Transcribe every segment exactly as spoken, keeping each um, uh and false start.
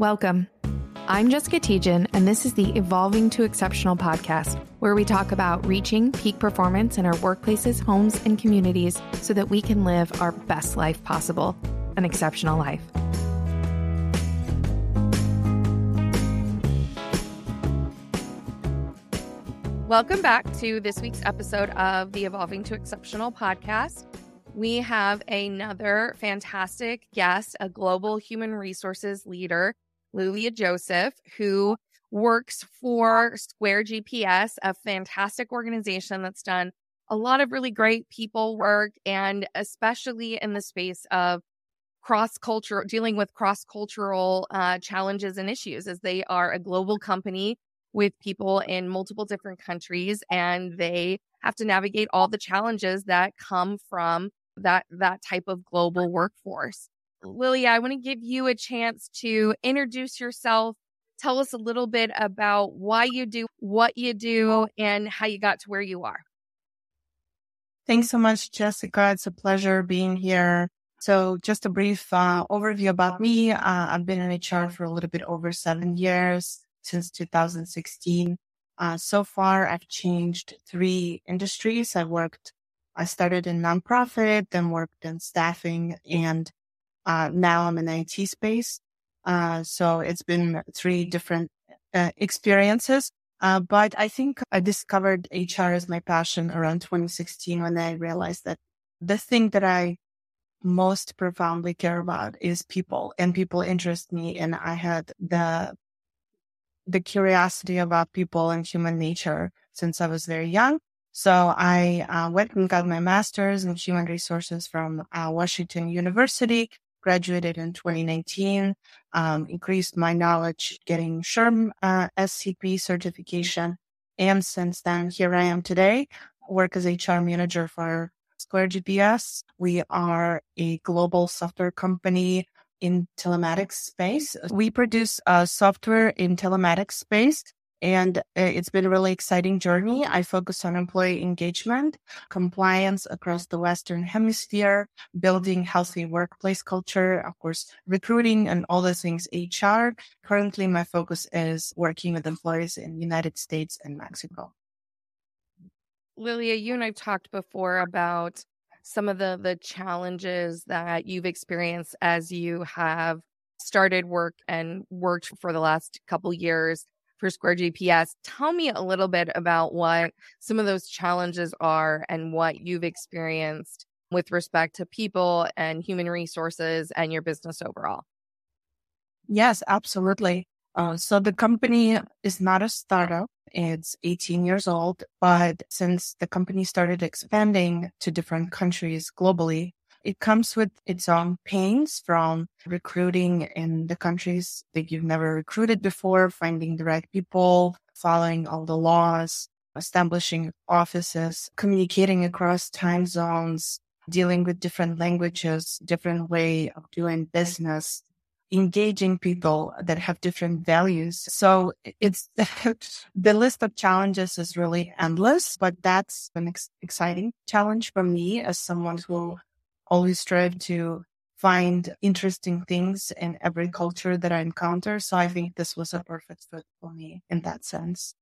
Welcome. I'm Jessica Tejan, and this is the Evolving to Exceptional podcast, where we talk about reaching peak performance in our workplaces, homes, and communities so that we can live our best life possible, an exceptional life. Welcome back to this week's episode of the Evolving to Exceptional podcast. We have another fantastic guest, a global human resources leader, Lilia Joseph, who works for Square G P S, a fantastic organization that's done a lot of really great people work, and especially in the space of cross-cultural, dealing with cross-cultural uh, challenges and issues, as they are a global company with people in multiple different countries, and they have to navigate all the challenges that come from that that type of global workforce. Lilia, I want to give you a chance to introduce yourself. Tell us a little bit about why you do what you do and how you got to where you are. Thanks so much, Jessica. It's a pleasure being here. So just a brief uh, overview about me. Uh, I've been in H R for a little bit over seven years, since two thousand sixteen. Uh, so far, I've changed three industries. I worked, I started in nonprofit, then worked in staffing, and Uh, now I'm in the I T space. Uh, so it's been three different uh, experiences. Uh, but I think I discovered H R as my passion around twenty sixteen when I realized that the thing that I most profoundly care about is people, and people interest me. And I had the, the curiosity about people and human nature since I was very young. So I uh, went and got my master's in human resources from uh, Washington University. Graduated in twenty nineteen, um, increased my knowledge getting SHRM uh, S C P certification. And since then, here I am today, work as H R manager for Square G P S. We are a global software company in telematics space. We produce uh, software in telematics space, and it's been a really exciting journey. I focus on employee engagement, compliance across the Western Hemisphere, building healthy workplace culture, of course, recruiting and all the things H R. Currently, my focus is working with employees in the United States and Mexico. Lilia, you and I've talked before about some of the, the challenges that you've experienced as you have started work and worked for the last couple years for Square G P S. Tell me a little bit about what some of those challenges are and what you've experienced with respect to people and human resources and your business overall. Yes, absolutely. Uh, so the company is not a startup. It's eighteen years old, but since the company started expanding to different countries globally, it comes with its own pains, from recruiting in the countries that you've never recruited before, finding the right people, following all the laws, establishing offices, communicating across time zones, dealing with different languages, different way of doing business, engaging people that have different values. So it's the list of challenges is really endless, but that's an ex- exciting challenge for me as someone who always strive to find interesting things in every culture that I encounter. So I think this was a perfect fit for me in that sense.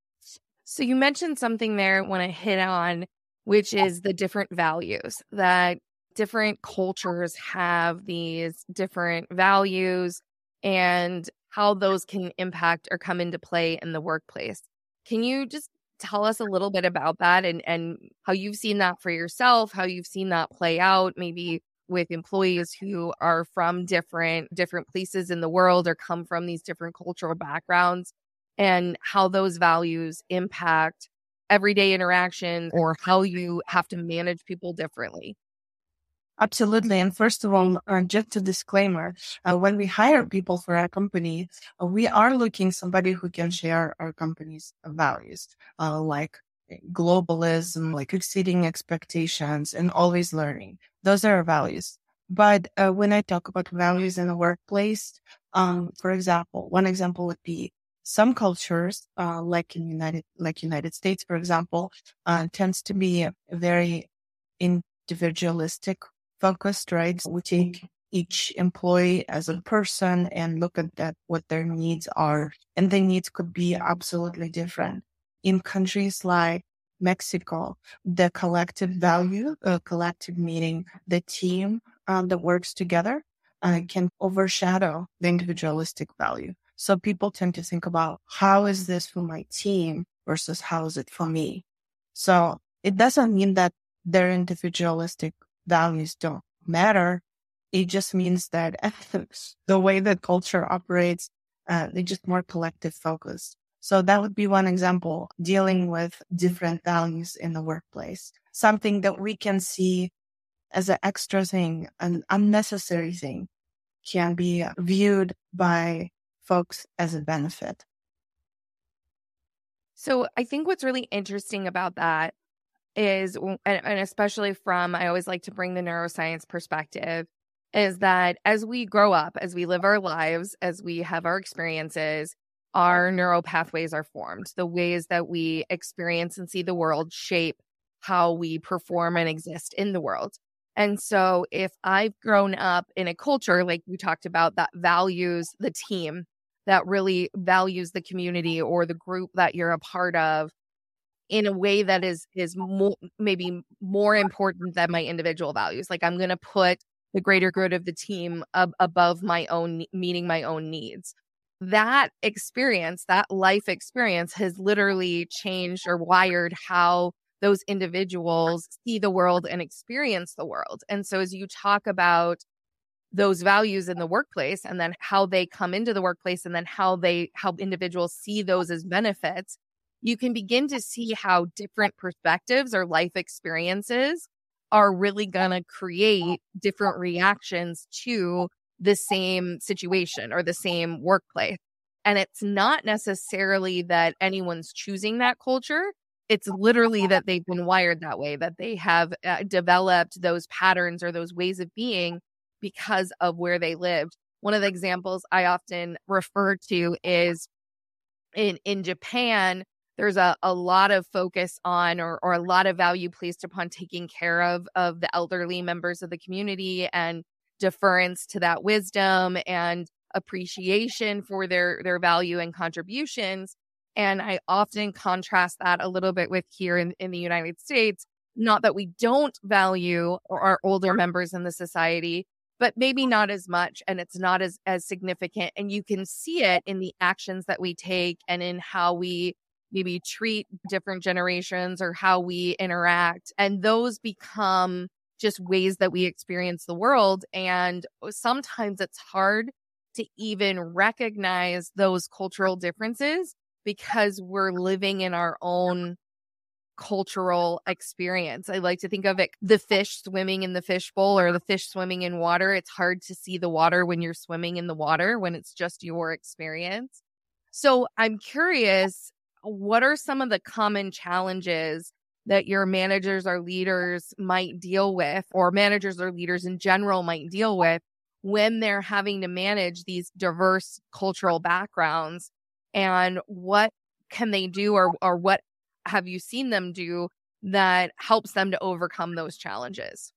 So you mentioned something there I want to hit on, which is the different values, that different cultures have these different values and how those can impact or come into play in the workplace. Can you just tell us a little bit about that and, and how you've seen that for yourself, how you've seen that play out, maybe with employees who are from different different places in the world or come from these different cultural backgrounds, and how those values impact everyday interaction or how you have to manage people differently? Absolutely. And first of all, uh, just a disclaimer, uh, when we hire people for our company, uh, we are looking somebody who can share our company's values, uh, like globalism, like exceeding expectations and always learning. Those are our values. But uh, when I talk about values in the workplace, um, for example, one example would be some cultures, uh, like in United, like United States, for example, uh, tends to be very individualistic focused, right? We take each employee as a person and look at that, what their needs are. And the needs could be absolutely different. In countries like Mexico, the collective value, uh, collective meaning, the team um, that works together uh, can overshadow the individualistic value. So people tend to think about how is this for my team versus how is it for me? So it doesn't mean that their individualistic values don't matter. It just means that the way that culture operates, uh, they're just more collective focused. So that would be one example, dealing with different values in the workplace. Something that we can see as an extra thing, an unnecessary thing, can be viewed by folks as a benefit. So I think what's really interesting about that is, and, and especially from, I always like to bring the neuroscience perspective, is that as we grow up, as we live our lives, as we have our experiences, our neural pathways are formed. The ways that we experience and see the world shape how we perform and exist in the world. And so if I've grown up in a culture, like we talked about, that values the team, that really values the community or the group that you're a part of in a way that is is more, maybe more important than my individual values. Like I'm going to put the greater good of the team ab- above my own, meeting my own needs. That experience, that life experience has literally changed or wired how those individuals see the world and experience the world. And so as you talk about those values in the workplace and then how they come into the workplace and then how they, how individuals see those as benefits, you can begin to see how different perspectives or life experiences are really going to create different reactions to the same situation or the same workplace. And it's not necessarily that anyone's choosing that culture. It's literally that they've been wired that way, that they have uh, developed those patterns or those ways of being because of where they lived. One of the examples I often refer to is in, in Japan, there's a, a lot of focus on or, or a lot of value placed upon taking care of, of the elderly members of the community and deference to that wisdom and appreciation for their, their value and contributions. And I often contrast that a little bit with here in, in the United States. Not that we don't value our older members in the society, but maybe not as much, and it's not as, as significant. And you can see it in the actions that we take and in how we maybe treat different generations or how we interact. And those become just ways that we experience the world. And sometimes it's hard to even recognize those cultural differences because we're living in our own cultural experience. I like to think of it, the fish swimming in the fishbowl or the fish swimming in water. It's hard to see the water when you're swimming in the water, when it's just your experience. So I'm curious, what are some of the common challenges that your managers or leaders might deal with, or managers or leaders in general might deal with when they're having to manage these diverse cultural backgrounds? And what can they do, or or what have you seen them do that helps them to overcome those challenges?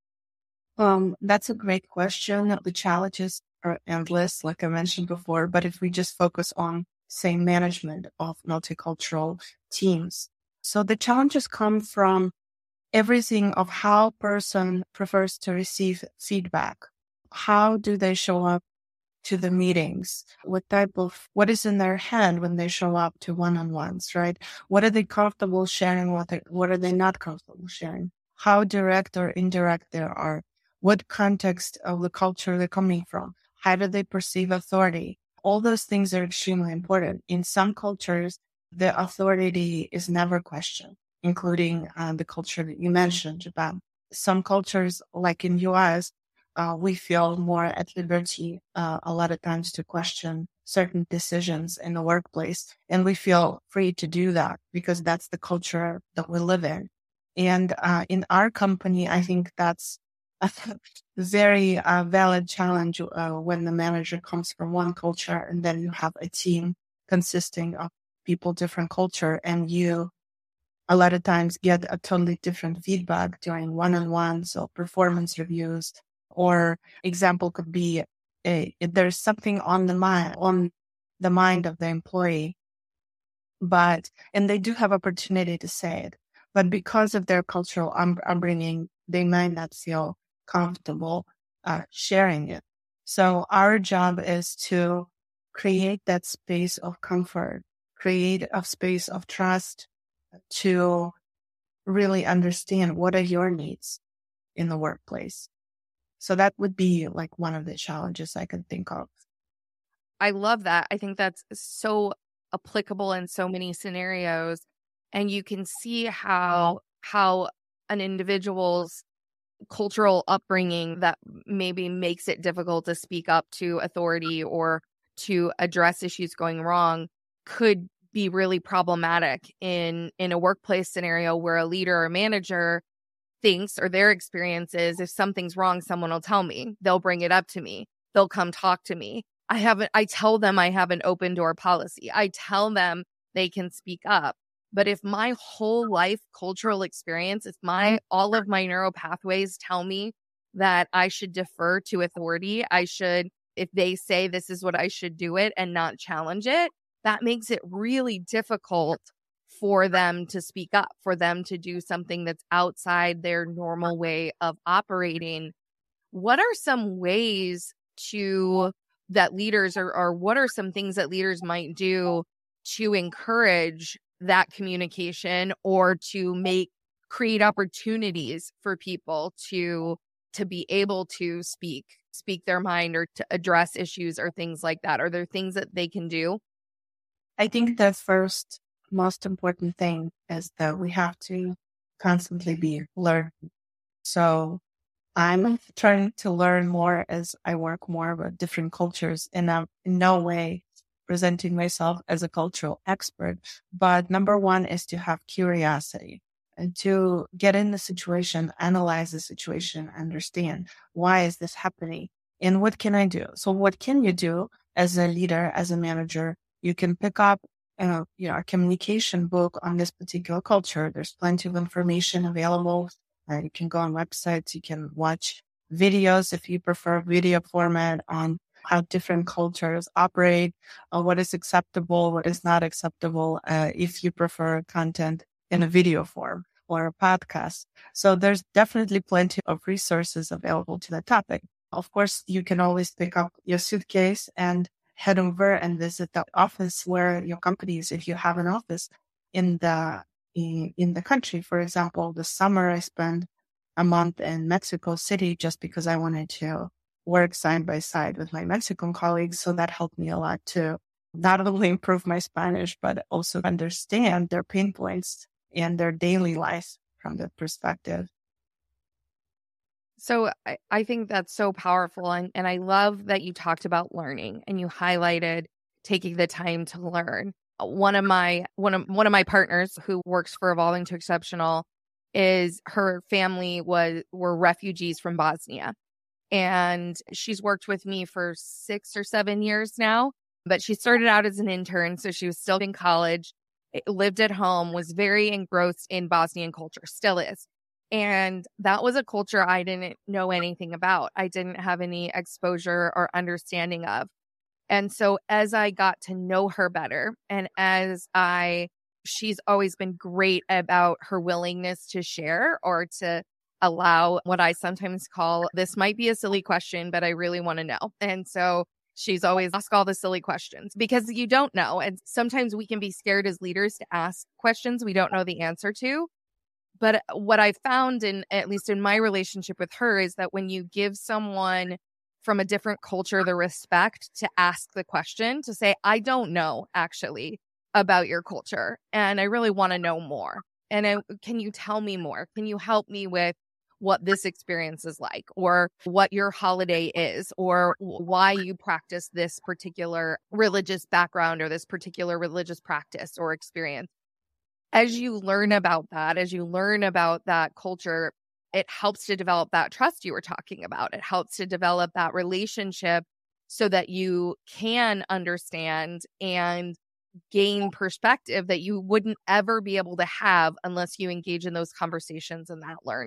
Um, that's a great question. The challenges are endless, like I mentioned before, but if we just focus on, say, management of multicultural teams. So the challenges come from everything of how a person prefers to receive feedback. How do they show up to the meetings? What type of, what is in their hand when they show up to one-on-ones, right? What are they comfortable sharing? What, they, what are they not comfortable sharing? How direct or indirect they are? What context of the culture they're coming from? How do they perceive authority? All those things are extremely important. In some cultures, the authority is never questioned, including uh, the culture that you mentioned, Japan. Some cultures, like in U S, Uh, we feel more at liberty uh, a lot of times to question certain decisions in the workplace. And we feel free to do that because that's the culture that we live in. And uh, in our company, I think that's a very uh, valid challenge uh, when the manager comes from one culture and then you have a team consisting of people, different culture, and you a lot of times get a totally different feedback during one-on-ones or performance reviews Or example could be a, if there's something on the mind on the mind of the employee, but and they do have opportunity to say it, but because of their cultural um, upbringing, they might not feel comfortable uh, sharing it. So our job is to create that space of comfort, create a space of trust to really understand what are your needs in the workplace. So that would be like one of the challenges I could think of. I love that. I think that's so applicable in so many scenarios. And you can see how how an individual's cultural upbringing that maybe makes it difficult to speak up to authority or to address issues going wrong could be really problematic in in a workplace scenario where a leader or manager thinks, or their experience is, if something's wrong, someone will tell me. They'll bring it up to me. They'll come talk to me. I haven't, I tell them I have an open door policy. I tell them they can speak up. But if my whole life cultural experience, if my, all of my neural pathways tell me that I should defer to authority, I should, if they say this is what I should do it and not challenge it, that makes it really difficult for them to speak up, for them to do something that's outside their normal way of operating. What are some ways to that leaders are, or what are some things that leaders might do to encourage that communication or to make create opportunities for people to to be able to speak speak their mind or to address issues or things like that? Are there things that they can do? I think the first most important thing is that we have to constantly be learning. So I'm trying to learn more as I work more with different cultures, and I'm in no way presenting myself as a cultural expert. But number one is to have curiosity and to get in the situation, analyze the situation, understand why is this happening and what can I do? So what can you do as a leader, as a manager? You can pick up uh, you know, a communication book on this particular culture. There's plenty of information available. Uh, you can go on websites. You can watch videos if you prefer video format on how different cultures operate, uh, what is acceptable, what is not acceptable, uh, if you prefer content in a video form or a podcast. So there's definitely plenty of resources available to that topic. Of course, you can always pick up your suitcase and head over and visit the office where your company is, if you have an office in the in, in the country. For example, this summer I spent a month in Mexico City just because I wanted to work side by side with my Mexican colleagues. So that helped me a lot to not only improve my Spanish, but also understand their pain points and their daily life from that perspective. So I, I think that's so powerful. And, and I love that you talked about learning and you highlighted taking the time to learn. One of my one of one of my partners who works for Evolving to Exceptional is her family was were refugees from Bosnia. And she's worked with me for six or seven years now, but she started out as an intern. So she was still in college, lived at home, was very engrossed in Bosnian culture, still is. And that was a culture I didn't know anything about. I didn't have any exposure or understanding of. And so as I got to know her better, and as I, she's always been great about her willingness to share or to allow what I sometimes call, this might be a silly question, but I really want to know. And so she's always ask all the silly questions because you don't know. And sometimes we can be scared as leaders to ask questions we don't know the answer to. But what I found, in at least in my relationship with her, is that when you give someone from a different culture the respect to ask the question, to say, I don't know actually about your culture, and I really want to know more. And I, can you tell me more? Can you help me with what this experience is like, or what your holiday is, or why you practice this particular religious background or this particular religious practice or experience? As you learn about that, as you learn about that culture, it helps to develop that trust you were talking about. It helps to develop that relationship so that you can understand and gain perspective that you wouldn't ever be able to have unless you engage in those conversations and that learning.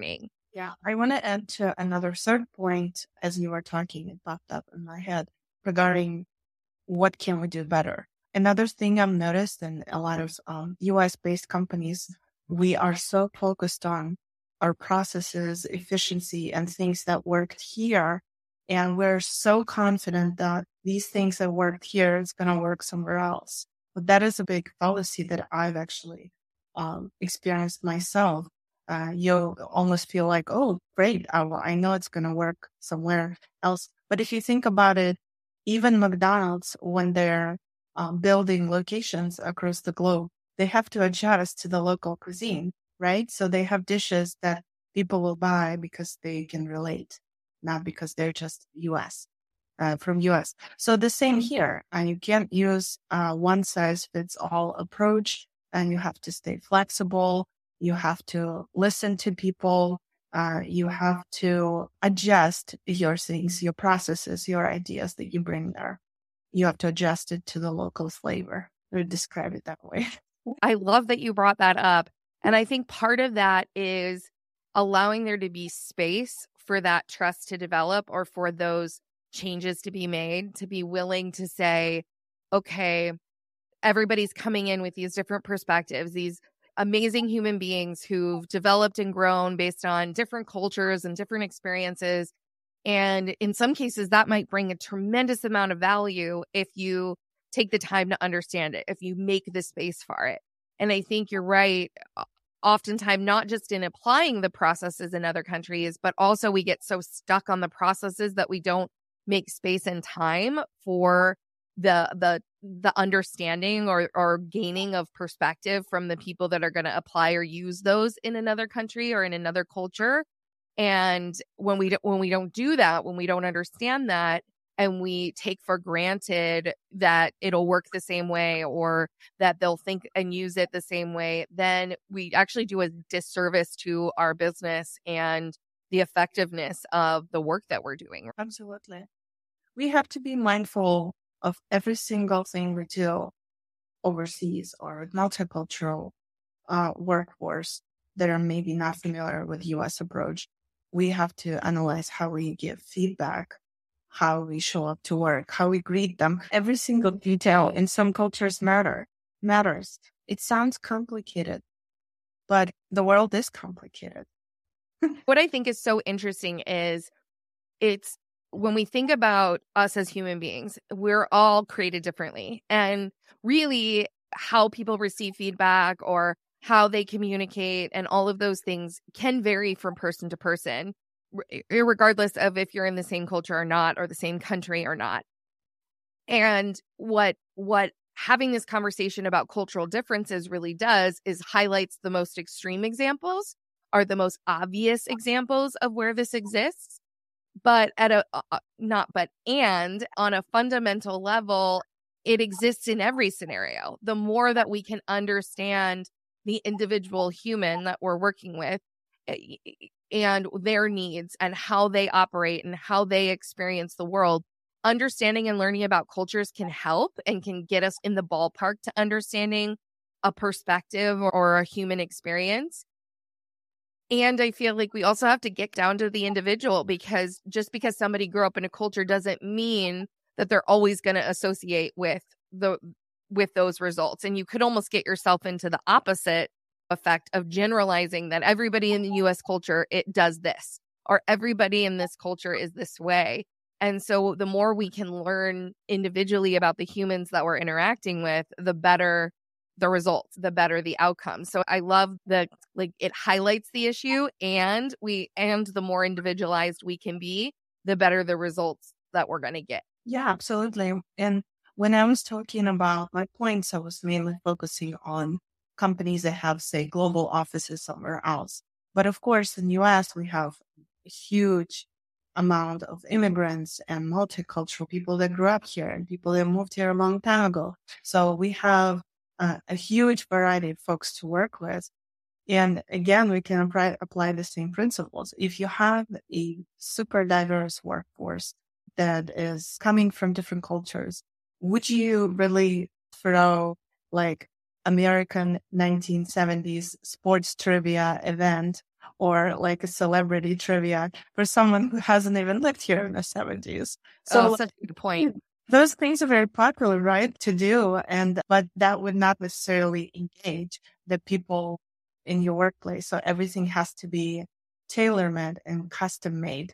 Yeah, I want to add to another third point as you were talking, it popped up in my head regarding what can we do better. Another thing I've noticed in a lot of um, U S based companies, we are so focused on our processes, efficiency, and things that worked here. And we're so confident that these things that worked here is going to work somewhere else. But that is a big fallacy that I've actually um, experienced myself. Uh, you almost feel like, oh, great, I, well, I know it's going to work somewhere else. But if you think about it, even McDonald's, when they're um, building locations across the globe, they have to adjust to the local cuisine, right? So they have dishes that people will buy because they can relate, not because they're just U S, uh, from U S. So the same here. And you can't use a one size fits all approach, and you have to stay flexible. You have to listen to people. Uh, you have to adjust your things, your processes, your ideas that you bring there. You have to adjust it to the local flavor. I would describe it that way. I love that you brought that up. And I think part of that is allowing there to be space for that trust to develop, or for those changes to be made, to be willing to say, okay, everybody's coming in with these different perspectives, these amazing human beings who've developed and grown based on different cultures and different experiences. And in some cases, that might bring a tremendous amount of value if you take the time to understand it, if you make the space for it. And I think you're right. Oftentimes, not just in applying the processes in other countries, but also we get so stuck on the processes that we don't make space and time for the the the understanding or or gaining of perspective from the people that are going to apply or use those in another country or in another culture. And when we don't, when we don't do that, when we don't understand that, and we take for granted that it'll work the same way, or that they'll think and use it the same way, then we actually do a disservice to our business and the effectiveness of the work that we're doing. Absolutely. We have to be mindful of every single thing we do overseas or multicultural uh, workforce that are maybe not familiar with U S approach. We have to analyze how we give feedback, how we show up to work, how we greet them. Every single detail in some cultures matter matters. It sounds complicated, but the world is complicated. What I think is so interesting is it's when we think about us as human beings, we're all created differently. And really, how people receive feedback or how they communicate and all of those things can vary from person to person, regardless of if you're in the same culture or not, or the same country or not. And what what having this conversation about cultural differences really does is highlights the most extreme examples, are the most obvious examples of where this exists. But at a uh, not but and on a fundamental level, it exists in every scenario. The more that we can understand the individual human that we're working with and their needs and how they operate and how they experience the world, understanding and learning about cultures can help and can get us in the ballpark to understanding a perspective or a human experience. And I feel like we also have to get down to the individual, because just because somebody grew up in a culture doesn't mean that they're always going to associate with the with those results. And you could almost get yourself into the opposite effect of generalizing that everybody in the U S culture, it does this, or everybody in this culture is this way. And so the more we can learn individually about the humans that we're interacting with, the better the results, the better the outcome. So I love the, like, it highlights the issue, and we, and the more individualized we can be, the better the results that we're going to get. Yeah, absolutely. And when I was talking about my points, I was mainly focusing on companies that have, say, global offices somewhere else. But of course, in the U S, we have a huge amount of immigrants and multicultural people that grew up here and people that moved here a long time ago. So we have Uh, a huge variety of folks to work with. And again, we can apply, apply the same principles. If you have a super diverse workforce that is coming from different cultures, would you really throw like American nineteen seventies sports trivia event or like a celebrity trivia for someone who hasn't even lived here in the seventies. So oh, such a good point. those things are very popular, right, to do. And, but that would not necessarily engage the people in your workplace. So everything has to be tailor-made and custom made.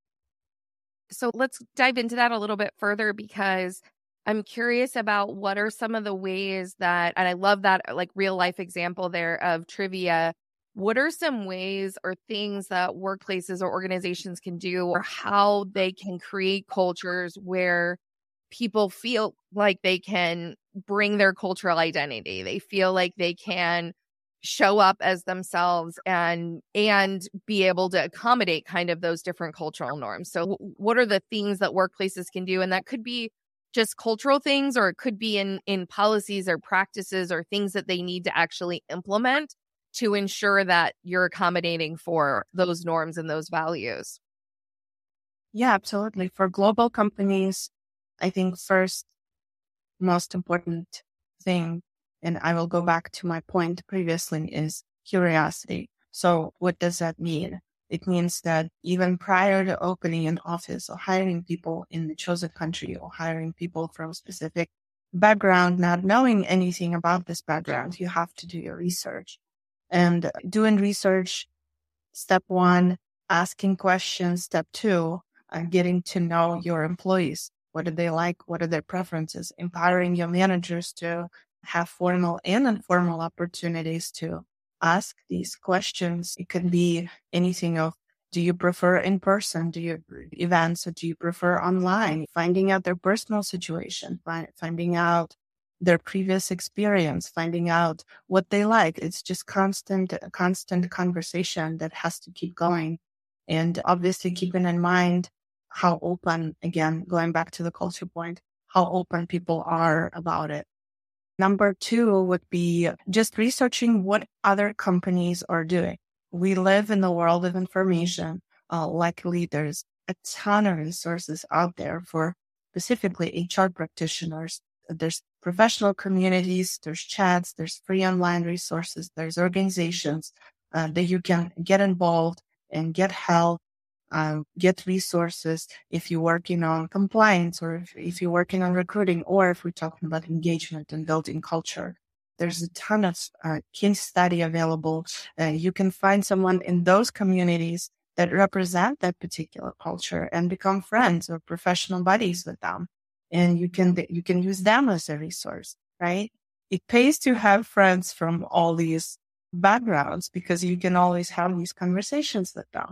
So let's dive into that a little bit further, because I'm curious about what are some of the ways that, and I love that like real life example there of trivia. What are some ways or things that workplaces or organizations can do, or how they can create cultures where people feel like they can bring their cultural identity? They feel like they can show up as themselves and and be able to accommodate kind of those different cultural norms. So w- what are the things that workplaces can do? And that could be just cultural things, or it could be in in policies or practices or things that they need to actually implement to ensure that you're accommodating for those norms and those values. Yeah, absolutely. For global companies, I think first most important thing, and I will go back to my point previously, is curiosity. So what does that mean? It means that even prior to opening an office or hiring people in the chosen country or hiring people from a specific background, not knowing anything about this background, you have to do your research. And doing research, step one, asking questions. Step two, uh, getting to know your employees. What do they like? What are their preferences? Empowering your managers to have formal and informal opportunities to ask these questions. It could be anything of, do you prefer in person? Do you events, or do you prefer online? Finding out their personal situation, find, finding out their previous experience, finding out what they like. It's just constant, constant conversation that has to keep going. And obviously keeping in mind how open, again, going back to the culture point, how open people are about it. Number two would be just researching what other companies are doing. We live in the world of information. Uh, luckily, there's a ton of resources out there for specifically H R practitioners. There's professional communities, there's chats, there's free online resources, there's organizations uh, that you can get involved and get help, uh, get resources if you're working on compliance, or if, if you're working on recruiting, or if we're talking about engagement and building culture. There's a ton of uh, case study available. Uh, you can find someone in those communities that represent that particular culture and become friends or professional buddies with them. And you can you can use them as a resource, right? It pays to have friends from all these backgrounds because you can always have these conversations with them.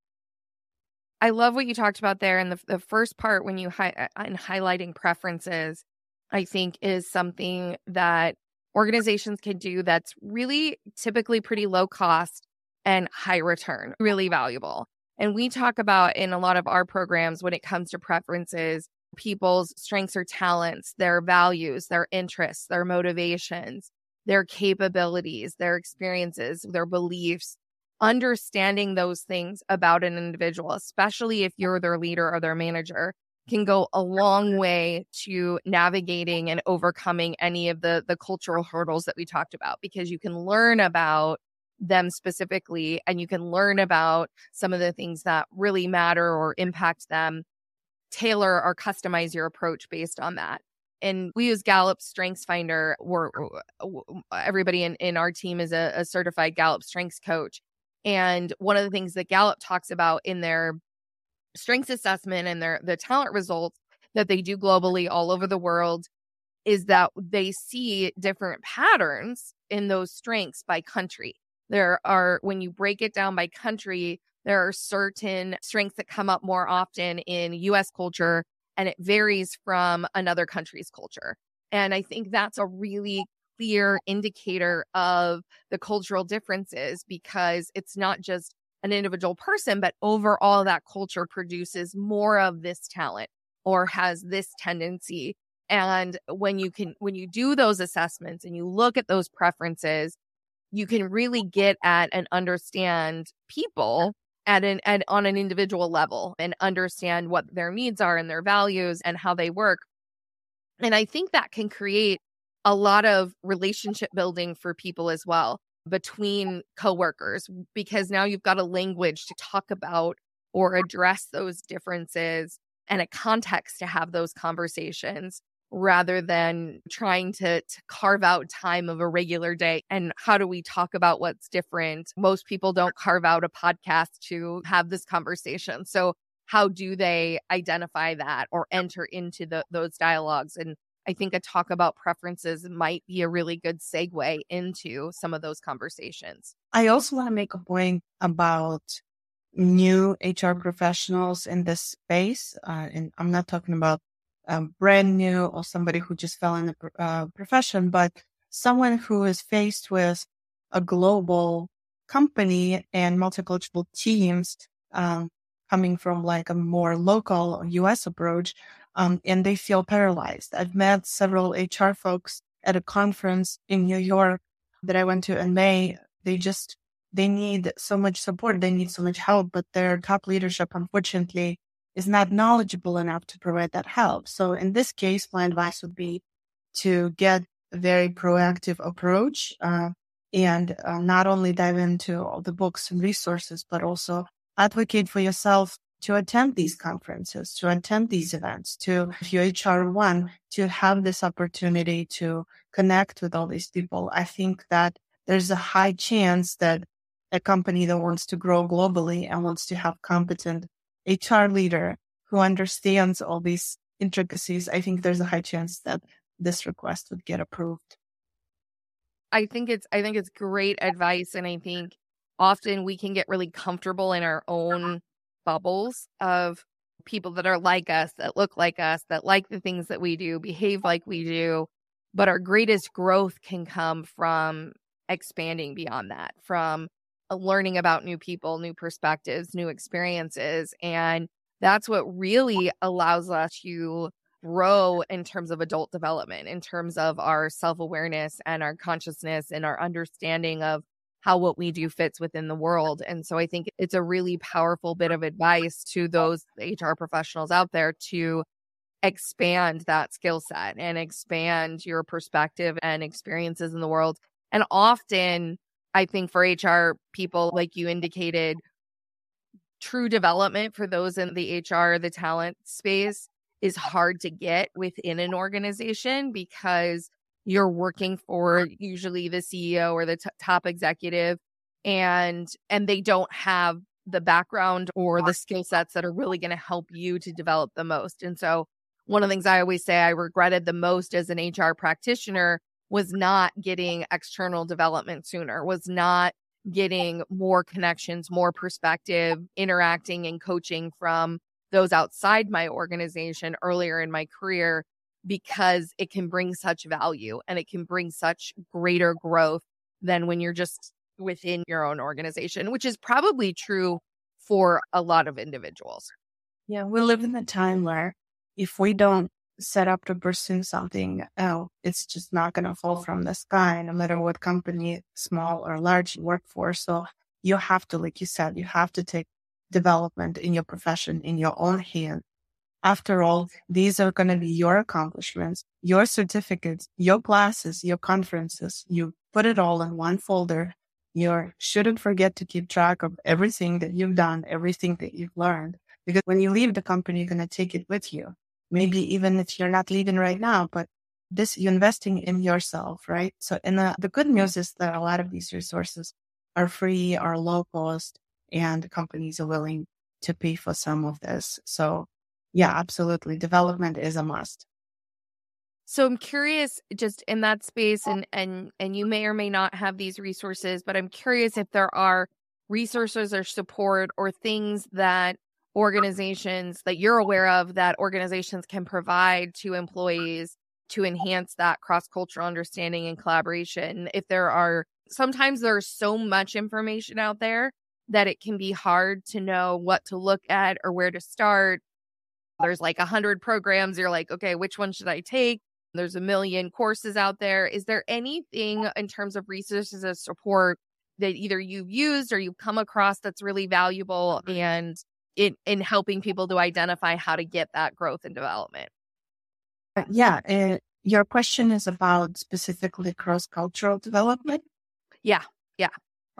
I love what you talked about there. And the, the first part, when you hi- in highlighting preferences, I think is something that organizations can do that's really typically pretty low cost and high return, really valuable. And we talk about in a lot of our programs when it comes to preferences, people's strengths or talents, their values, their interests, their motivations, their capabilities, their experiences, their beliefs. Understanding those things about an individual, especially if you're their leader or their manager, can go a long way to navigating and overcoming any of the, the cultural hurdles that we talked about, because you can learn about them specifically and you can learn about some of the things that really matter or impact them, tailor or customize your approach based on that. And we use Gallup Strengths Finder. We're, everybody in, in our team is a, a certified Gallup Strengths coach. And one of the things that Gallup talks about in their strengths assessment and their the talent results that they do globally all over the world is that they see different patterns in those strengths by country. There are, when you break it down by country, there are certain strengths that come up more often in U S culture, and it varies from another country's culture. And I think that's a really clear indicator of the cultural differences, because it's not just an individual person, but overall that culture produces more of this talent or has this tendency. And when you can, when you do those assessments and you look at those preferences, you can really get at and understand people at an at on an individual level and understand what their needs are and their values and how they work. And I think that can create a lot of relationship building for people as well. between coworkers, because now you've got a language to talk about or address those differences and a context to have those conversations, rather than trying to, to carve out time of a regular day. And how do we talk about what's different? Most people don't carve out a podcast to have this conversation. So how do they identify that or enter into the, those dialogues? And I think a talk about preferences might be a really good segue into some of those conversations. I also want to make a point about new H R professionals in this space. Uh, and I'm not talking about um, brand new or somebody who just fell in the uh, profession, but someone who is faced with a global company and multicultural teams um, coming from like a more local U S approach, um, and they feel paralyzed. I've met several H R folks at a conference in New York that I went to in May. They just They need so much support. They need so much help, but their top leadership, unfortunately, is not knowledgeable enough to provide that help. So in this case, my advice would be to get a very proactive approach uh, and uh, not only dive into all the books and resources, but also advocate for yourself to attend these conferences, to attend these events, to, if you're H R one, to have this opportunity to connect with all these people. I think that there's a high chance that a company that wants to grow globally and wants to have competent H R leader who understands all these intricacies, I think there's a high chance that this request would get approved. I think it's I think it's great advice, and I think often we can get really comfortable in our own bubbles of people that are like us, that look like us, that like the things that we do, behave like we do, but our greatest growth can come from expanding beyond that, from learning about new people, new perspectives, new experiences. And that's what really allows us to grow in terms of adult development, in terms of our self-awareness and our consciousness and our understanding of how what we do fits within the world. And so I think it's a really powerful bit of advice to those H R professionals out there to expand that skill set and expand your perspective and experiences in the world. And often, I think for H R people, like you indicated, true development for those in the H R, the talent space, is hard to get within an organization because you're working for usually the C E O or the t- top executive, and and they don't have the background or the skill sets that are really going to help you to develop the most. And so one of the things I always say I regretted the most as an H R practitioner was not getting external development sooner, was not getting more connections, more perspective, interacting and coaching from those outside my organization earlier in my career, because it can bring such value and it can bring such greater growth than when you're just within your own organization, which is probably true for a lot of individuals. Yeah, we live in a time where if we don't set up to pursue something, oh, it's just not going to fall from the sky, no matter what company, small or large, you work for. So you have to, like you said, you have to take development in your profession in your own hand. After all, these are going to be your accomplishments, your certificates, your classes, your conferences. You put it all in one folder. You shouldn't forget to keep track of everything that you've done, everything that you've learned, because when you leave the company, you're going to take it with you. Maybe even if you're not leaving right now, but this, you're investing in yourself, right? So, and the, the good news is that a lot of these resources are free, are low cost, and companies are willing to pay for some of this. So yeah, absolutely. Development is a must. So I'm curious, just in that space, and and and you may or may not have these resources, but I'm curious if there are resources or support or things that organizations that you're aware of that organizations can provide to employees to enhance that cross-cultural understanding and collaboration. If there are, sometimes there's so much information out there that it can be hard to know what to look at or where to start. There's like a hundred programs. You're like, okay, which one should I take? There's a million courses out there. Is there anything in terms of resources of support that either you've used or you've come across that's really valuable and in, in helping people to identify how to get that growth and development? Uh, yeah. Uh, your question is about specifically cross-cultural development? Yeah.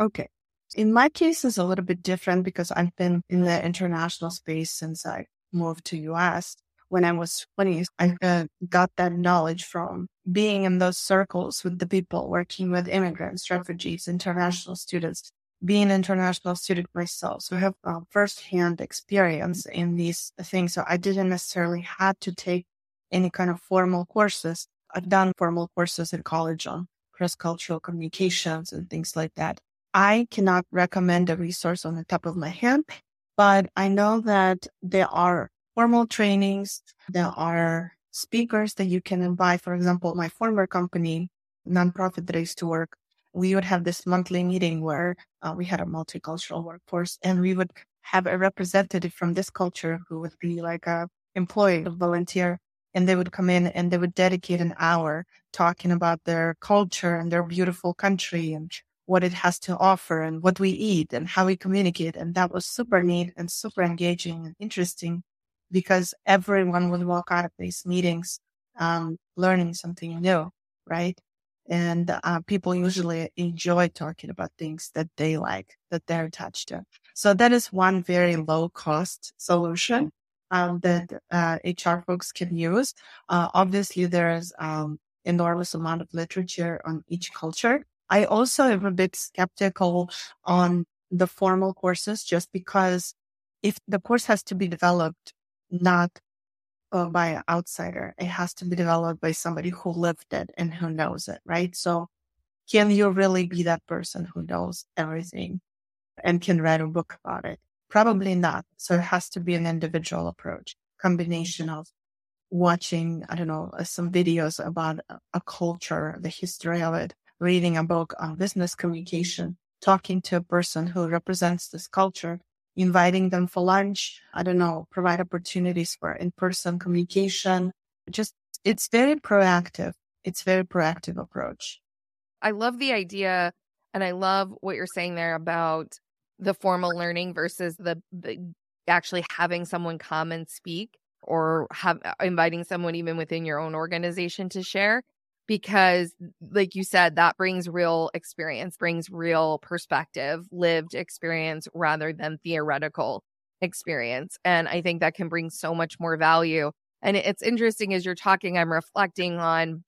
Okay. In my case, it's a little bit different because I've been in the international space since I moved to U S. When I was twenty, I uh, got that knowledge from being in those circles with the people, working with immigrants, refugees, international students, being an international student myself. So I have uh, firsthand experience in these things. So I didn't necessarily have to take any kind of formal courses. I've done formal courses in college on cross-cultural communications and things like that. I cannot recommend a resource on the top of my head, but I know that there are formal trainings, there are speakers that you can invite. For example, my former company, nonprofit that I used to work, we would have this monthly meeting where uh, we had a multicultural workforce, and we would have a representative from this culture who would be like a employee, a volunteer, and they would come in and they would dedicate an hour talking about their culture and their beautiful country and what it has to offer and what we eat and how we communicate. And that was super neat and super engaging and interesting because everyone would walk out of these meetings um, learning something new, right? And uh, people usually enjoy talking about things that they like, that they're attached to. So that is one very low cost solution um, that uh, H R folks can use. Uh, obviously, there's um, enormous amount of literature on each culture. I also am a bit skeptical on the formal courses just because if the course has to be developed not uh, by an outsider, it has to be developed by somebody who lived it and who knows it, right? So can you really be that person who knows everything and can write a book about it? Probably not. So it has to be an individual approach, combination of watching, I don't know, uh, some videos about a, a culture, the history of it, reading a book on business communication, talking to a person who represents this culture, inviting them for lunch, I don't know, provide opportunities for in-person communication. Just, it's very proactive. It's very proactive approach. I love the idea, and I love what you're saying there about the formal learning versus the, the actually having someone come and speak or have inviting someone even within your own organization to share. Because like you said, that brings real experience, brings real perspective, lived experience rather than theoretical experience. And I think that can bring so much more value. And it's interesting as you're talking, I'm reflecting on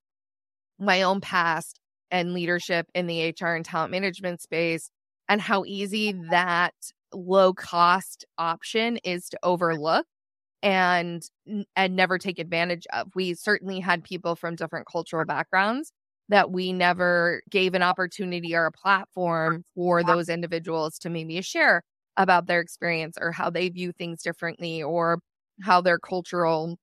my own past and leadership in the H R and talent management space and how easy that low cost option is to overlook and and never take advantage of. We certainly had people from different cultural backgrounds that we never gave an opportunity or a platform for those individuals to maybe share about their experience or how they view things differently or how their cultural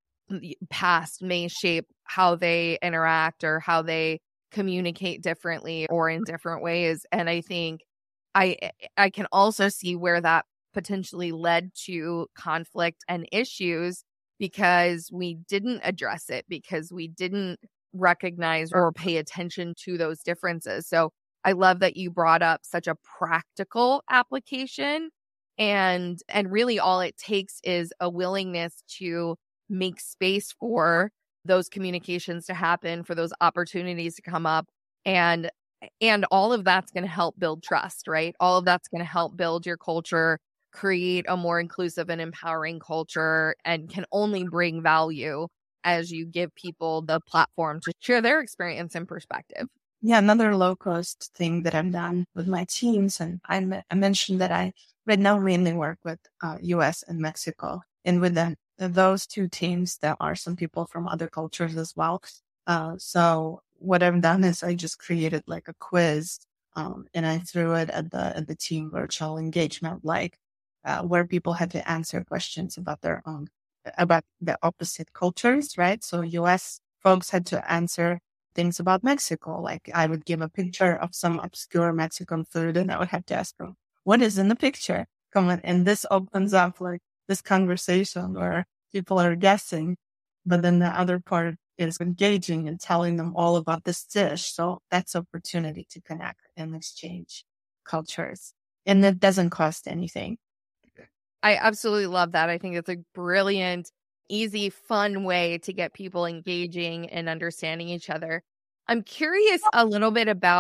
past may shape how they interact or how they communicate differently or in different ways. And I think I I can also see where that potentially led to conflict and issues because we didn't address it, because we didn't recognize or pay attention to those differences. So I love that you brought up such a practical application, and and really all it takes is a willingness to make space for those communications to happen, for those opportunities to come up, and and all of that's going to help build trust, right? All of that's going to help build your culture, create a more inclusive and empowering culture, and can only bring value as you give people the platform to share their experience and perspective. Yeah, another low cost thing that I've done with my teams, and I, I mentioned that I right now mainly work with uh, U S and Mexico, and with the, those two teams, there are some people from other cultures as well. Uh, so what I've done is I just created like a quiz, um, and I threw it at the at the team virtual engagement, like uh, where people had to answer questions about their own about the opposite cultures, right? So U S folks had to answer things about Mexico. Like I would give a picture of some obscure Mexican food and I would have to ask them, what is in the picture? Come on. And this opens up like this conversation where people are guessing, but then the other part is engaging and telling them all about this dish. So that's opportunity to connect and exchange cultures. And it doesn't cost anything. I absolutely love that. I think it's a brilliant, easy, fun way to get people engaging and understanding each other. I'm curious a little bit about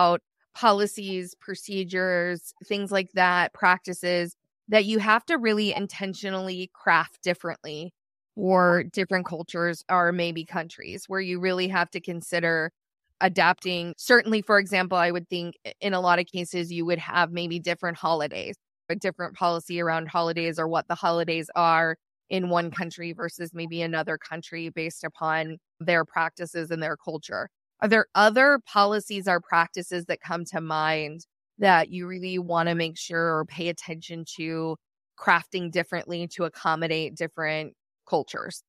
policies, procedures, things like that, practices that you have to really intentionally craft differently for different cultures or maybe countries, where you really have to consider adapting. Certainly, for example, I would think in a lot of cases you would have maybe different holidays, a different policy around holidays or what the holidays are in one country versus maybe another country based upon their practices and their culture. Are there other policies or practices that come to mind that you really want to make sure or pay attention to crafting differently to accommodate different cultures?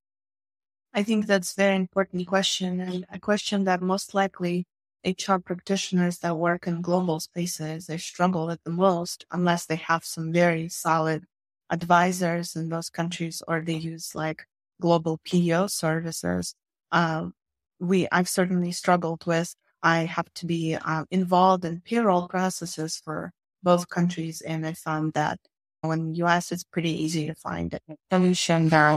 I think that's a very important question, and a question that most likely H R practitioners that work in global spaces, they struggle at the most unless they have some very solid advisors in those countries or they use like global P O services. Um, we, I've certainly struggled with, I have to be uh, involved in payroll processes for both countries. And I found that when U S, it's pretty easy to find a solution that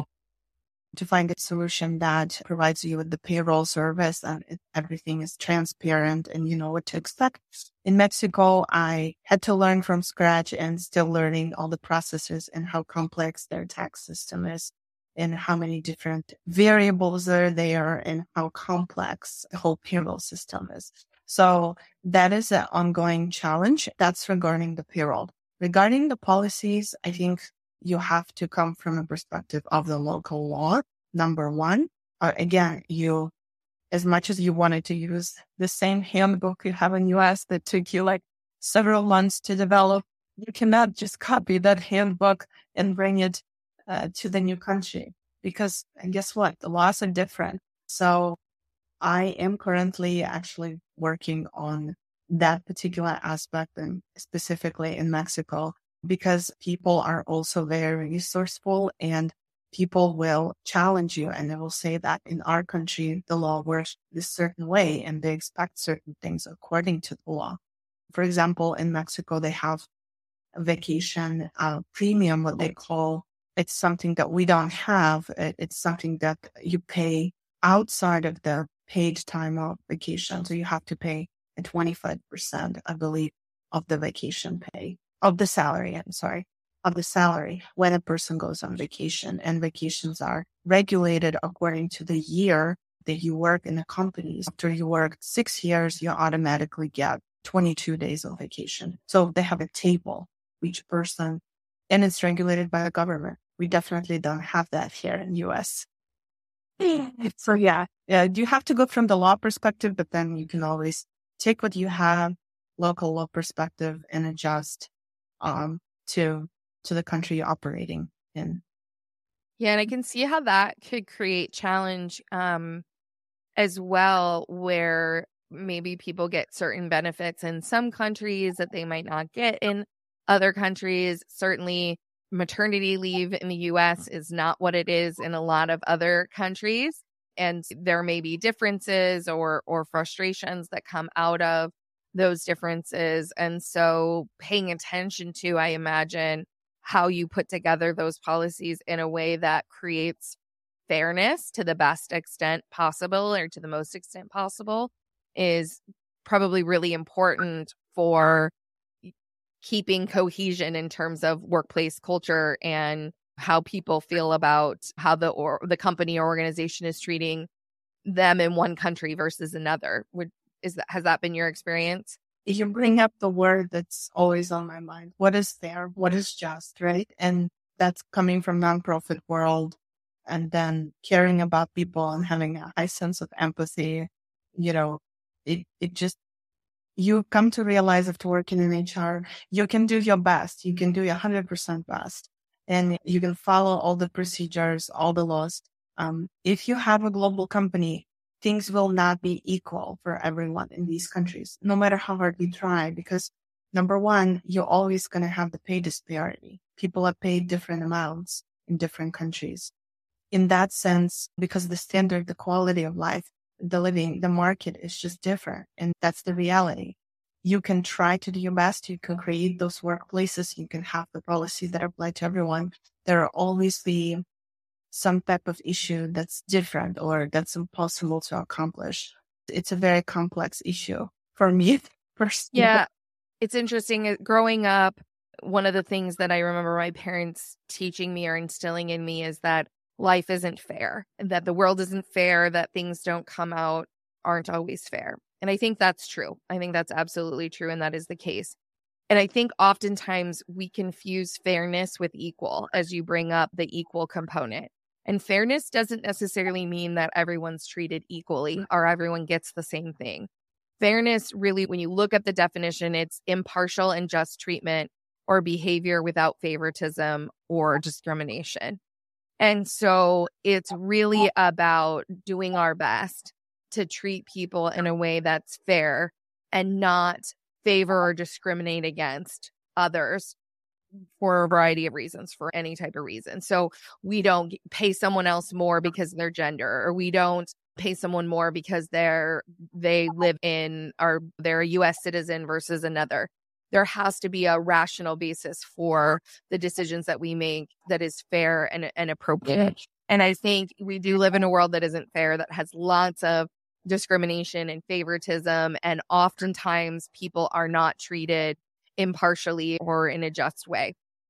to find a solution that provides you with the payroll service and it, everything is transparent and you know what to expect. In Mexico, I had to learn from scratch and still learning all the processes and how complex their tax system is and how many different variables are there and how complex the whole payroll system is. So that is an ongoing challenge. That's regarding the payroll. Regarding the policies, I think you have to come from a perspective of the local law. Number one, uh, again, you, as much as you wanted to use the same handbook you have in U S that took you like several months to develop, you cannot just copy that handbook and bring it uh, to the new country because, and guess what? The laws are different. So I am currently actually working on that particular aspect and specifically in Mexico, because people are also very resourceful and people will challenge you and they will say that in our country, the law works this certain way and they expect certain things according to the law. For example, in Mexico, they have a vacation uh, premium, what they call. It's something that we don't have. It, it's something that you pay outside of the paid time of vacation. So you have to pay a twenty-five percent, I believe, of the vacation pay. Of the salary, I'm sorry, of the salary when a person goes on vacation. And vacations are regulated according to the year that you work in a company. After you work six years, you automatically get twenty-two days of vacation. So they have a table, each person, and it's regulated by the government. We definitely don't have that here in the U S. So yeah, yeah, you have to go from the law perspective, but then you can always take what you have, local law perspective, and adjust um, to to the country you're operating in. Yeah, and I can see how that could create challenge um, as well, where maybe people get certain benefits in some countries that they might not get in other countries. Certainly, maternity leave in the U S is not what it is in a lot of other countries. And there may be differences or or frustrations that come out of those differences. And so paying attention to, I imagine, how you put together those policies in a way that creates fairness to the best extent possible or to the most extent possible is probably really important for keeping cohesion in terms of workplace culture and how people feel about how the or the company or organization is treating them in one country versus another. Would is that has that been your experience? You bring up the word that's always on my mind. What is fair? What is just, right? And that's coming from nonprofit world and then caring about people and having a high sense of empathy. You know, it, it just, you come to realize after working in H R, you can do your best. You can do your one hundred percent best. And you can follow all the procedures, all the laws. Um, if you have a global company, things will not be equal for everyone in these countries, no matter how hard we try, because number one, you're always going to have the pay disparity. People are paid different amounts in different countries. In that sense, because the standard, the quality of life, the living, the market is just different. And that's the reality. You can try to do your best. You can create those workplaces. You can have the policies that apply to everyone. There will always be some type of issue that's different or that's impossible to accomplish. It's a very complex issue for me. first. Yeah, it's interesting. uh, Growing up, one of the things that I remember my parents teaching me or instilling in me is that life isn't fair, and that the world isn't fair, that things don't come out, aren't always fair. And I think that's true. I think that's absolutely true. And that is the case. And I think oftentimes we confuse fairness with equal, as you bring up the equal component. And fairness doesn't necessarily mean that everyone's treated equally or everyone gets the same thing. Fairness, really, when you look at the definition, it's impartial and just treatment or behavior without favoritism or discrimination. And so it's really about doing our best to treat people in a way that's fair and not favor or discriminate against others for a variety of reasons, for any type of reason. So we don't pay someone else more because of their gender, or we don't pay someone more because they're they live in or they're a U S citizen versus another. There has to be a rational basis for the decisions that we make that is fair and, and appropriate. And I think we do live in a world that isn't fair, that has lots of discrimination and favoritism, and oftentimes people are not treated impartially or in a just way.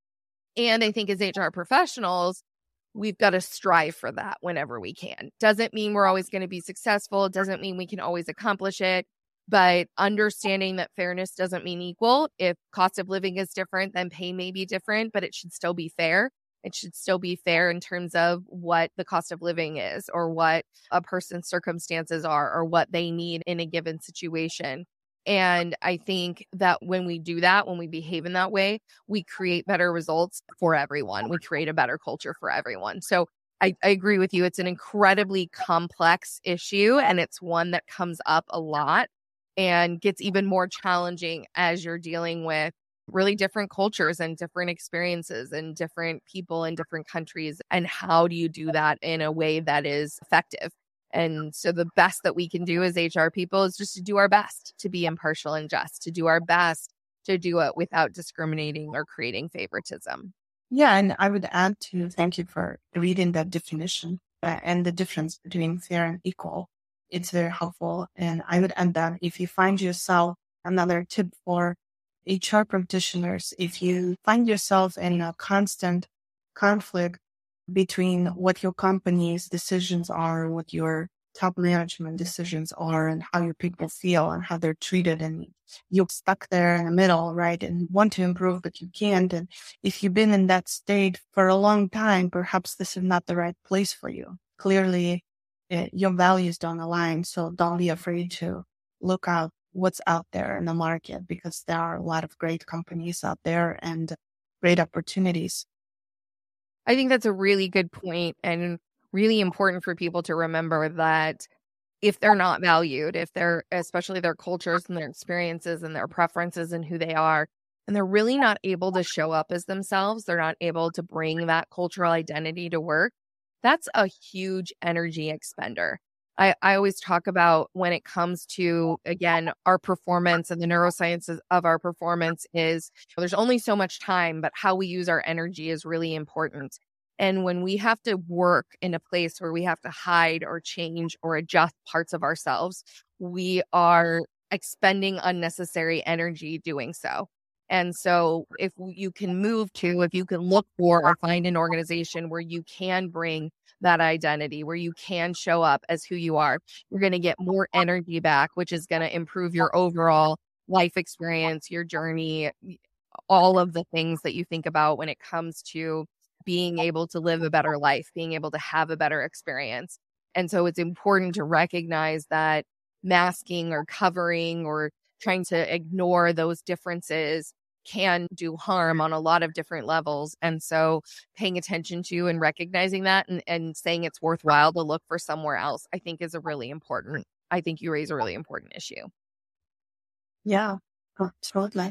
And I think as H R professionals, we've got to strive for that whenever we can. Doesn't mean we're always going to be successful. Doesn't mean we can always accomplish it. But understanding that fairness doesn't mean equal. If cost of living is different, then pay may be different, but it should still be fair. It should still be fair in terms of what the cost of living is, or what a person's circumstances are, or what they need in a given situation. And I think that when we do that, when we behave in that way, we create better results for everyone. We create a better culture for everyone. So I, I agree with you. It's an incredibly complex issue, and it's one that comes up a lot and gets even more challenging as you're dealing with really different cultures and different experiences and different people in different countries. And how do you do that in a way that is effective? And so the best that we can do as H R people is just to do our best to be impartial and just, to do our best to do it without discriminating or creating favoritism. Yeah, and I would add to thank you for reading that definition uh, and the difference between fair and equal. It's very helpful. And I would add that if you find yourself, another tip for H R practitioners, if you find yourself in a constant conflict between what your company's decisions are, what your top management decisions are, and how your people feel and how they're treated, and you're stuck there in the middle, right? And want to improve, but you can't. And if you've been in that state for a long time, perhaps this is not the right place for you. Clearly, it, your values don't align. So don't be afraid to look out what's out there in the market, because there are a lot of great companies out there and great opportunities. I think that's a really good point, and really important for people to remember that if they're not valued, if they're, especially their cultures and their experiences and their preferences and who they are, and they're really not able to show up as themselves, they're not able to bring that cultural identity to work, that's a huge energy expender. I, I always talk about, when it comes to, again, our performance and the neurosciences of our performance, is there's only so much time, but how we use our energy is really important. And when we have to work in a place where we have to hide or change or adjust parts of ourselves, we are expending unnecessary energy doing so. And so if you can move to, if you can look for or find an organization where you can bring that identity, where you can show up as who you are, you're going to get more energy back, which is going to improve your overall life experience, your journey, all of the things that you think about when it comes to being able to live a better life, being able to have a better experience. And so it's important to recognize that masking or covering or trying to ignore those differences can do harm on a lot of different levels. And so paying attention to and recognizing that, and, and saying it's worthwhile to look for somewhere else, I think is a really important, I think you raise a really important issue. Yeah, absolutely.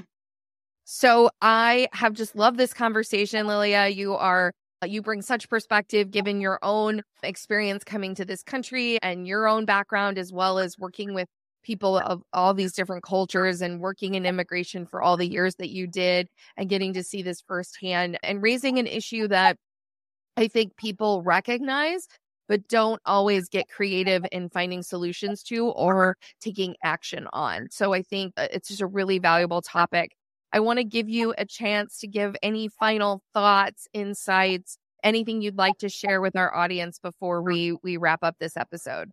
So I have just loved this conversation, Lilia. You are, you bring such perspective given your own experience coming to this country and your own background, as well as working with people of all these different cultures and working in immigration for all the years that you did, and getting to see this firsthand and raising an issue that I think people recognize, but don't always get creative in finding solutions to or taking action on. So I think it's just a really valuable topic. I want to give you a chance to give any final thoughts, insights, anything you'd like to share with our audience before we we wrap up this episode.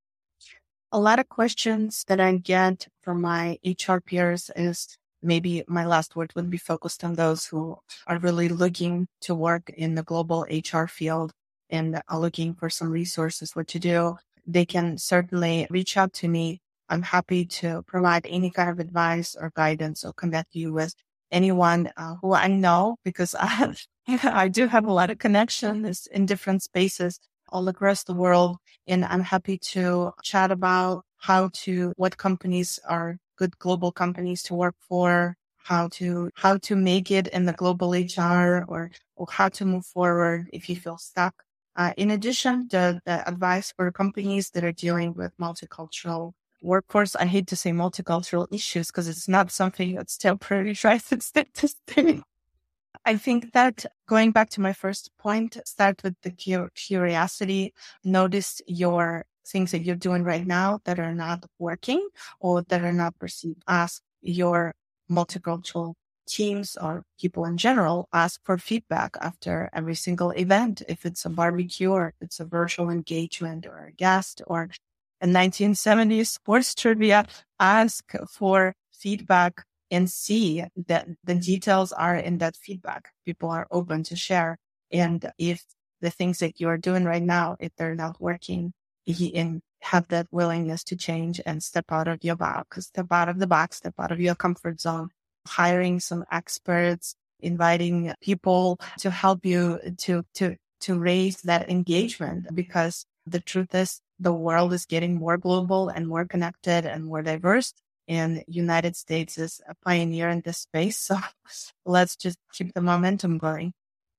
A lot of questions that I get from my H R peers is, maybe my last word would be focused on those who are really looking to work in the global H R field and are looking for some resources, what to do. They can certainly reach out to me. I'm happy to provide any kind of advice or guidance or connect you with anyone uh, who I know, because I, I do have a lot of connections in different spaces all across the world. And I'm happy to chat about how to, what companies are good global companies to work for, how to, how to make it in the global H R, or, or how to move forward if you feel stuck. Uh, in addition, the, the advice for companies that are dealing with multicultural workforce, I hate to say multicultural issues because it's not something that's temporary, right? It's there to stay. I think that going back to my first point, start with the cu- curiosity. Notice your things that you're doing right now that are not working or that are not perceived. Ask your multicultural teams or people in general, ask for feedback after every single event. If it's a barbecue or if it's a virtual engagement or a guest or a nineteen seventies sports trivia, ask for feedback and see that the details are in that feedback. People are open to share. And if the things that you are doing right now, if they're not working, and have that willingness to change and step out of your box, step out of the box, step out of your comfort zone, hiring some experts, inviting people to help you to, to, to raise that engagement. Because the truth is, the world is getting more global and more connected and more diverse. And United States is a pioneer in this space. So let's just keep the momentum going.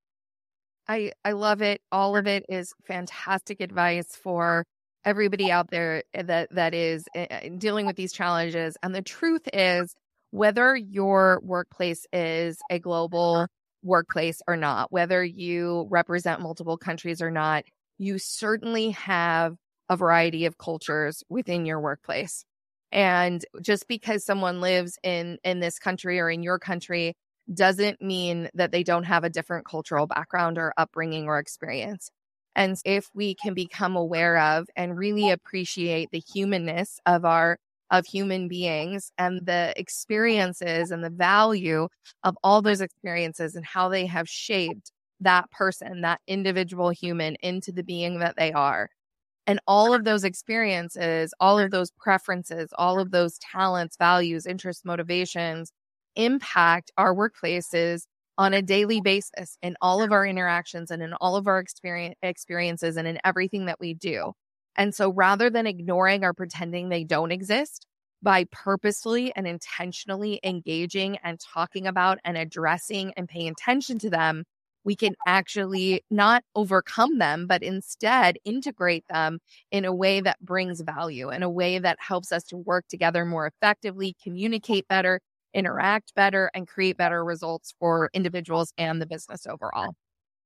I, I love it. All of it is fantastic advice for everybody out there that, that is dealing with these challenges. And the truth is, whether your workplace is a global workplace or not, whether you represent multiple countries or not, you certainly have a variety of cultures within your workplace. And just because someone lives in, in this country or in your country doesn't mean that they don't have a different cultural background or upbringing or experience. And if we can become aware of and really appreciate the humanness of our of human beings and the experiences and the value of all those experiences and how they have shaped that person, that individual human into the being that they are. And all of those experiences, all of those preferences, all of those talents, values, interests, motivations impact our workplaces on a daily basis in all of our interactions and in all of our experience, experiences and in everything that we do. And so rather than ignoring or pretending they don't exist, by purposefully and intentionally engaging and talking about and addressing and paying attention to them, we can actually not overcome them, but instead integrate them in a way that brings value, in a way that helps us to work together more effectively, communicate better, interact better, and create better results for individuals and the business overall.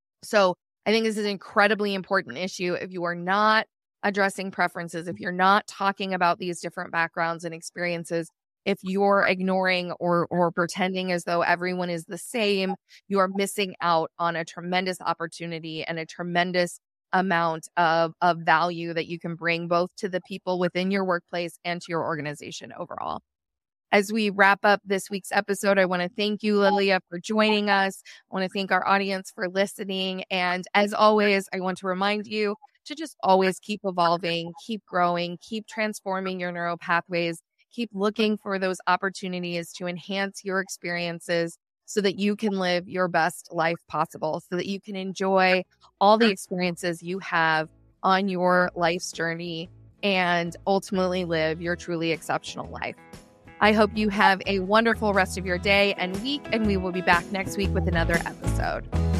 So I think this is an incredibly important issue. If you are not addressing preferences, if you're not talking about these different backgrounds and experiences, if you're ignoring or or pretending as though everyone is the same, you are missing out on a tremendous opportunity and a tremendous amount of, of value that you can bring both to the people within your workplace and to your organization overall. As we wrap up this week's episode, I want to thank you, Lilia, for joining us. I want to thank our audience for listening. And as always, I want to remind you to just always keep evolving, keep growing, keep transforming your neural pathways, keep looking for those opportunities to enhance your experiences so that you can live your best life possible, so that you can enjoy all the experiences you have on your life's journey and ultimately live your truly exceptional life. I hope you have a wonderful rest of your day and week, and we will be back next week with another episode.